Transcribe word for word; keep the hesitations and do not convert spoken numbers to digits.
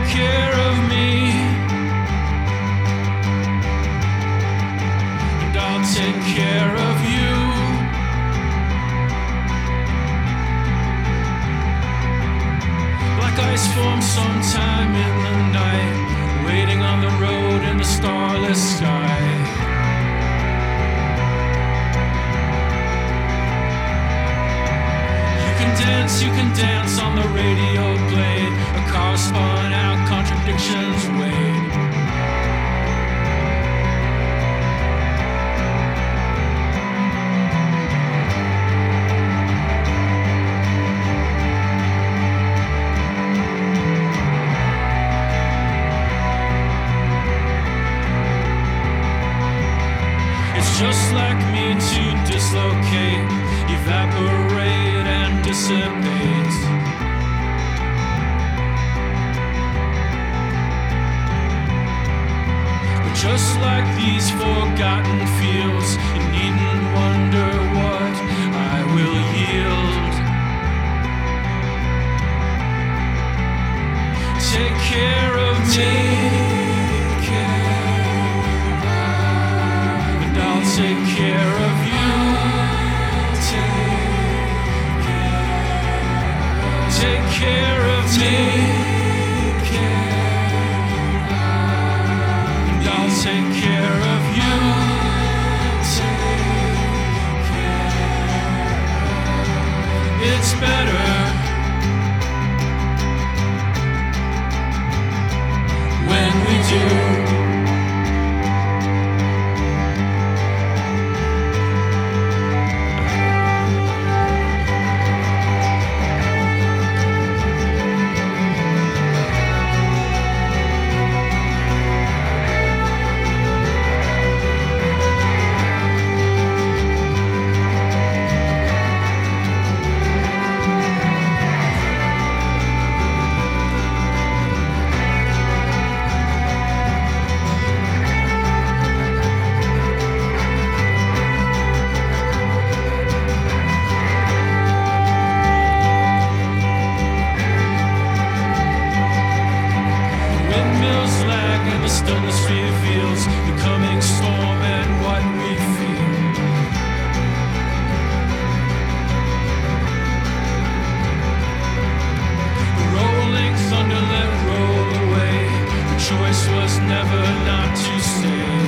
care of me, and I'll take care of you. Like ice forms sometime in the night, waiting on the road in the starless sky. You can dance, you can dance on the radio blade. A car spun out, contradictions weighed. Just like me to dislocate, evaporate and dissipate. But just like these forgotten fields, you needn't wonder what I will yield. Take care of me. I'll take care of you. Take care, take care of me. And I'll take care of you. Take care. It's better when we do. Stillness reveals the coming storm and what we feel. The rolling thunder let roll away. The choice was never not to stay.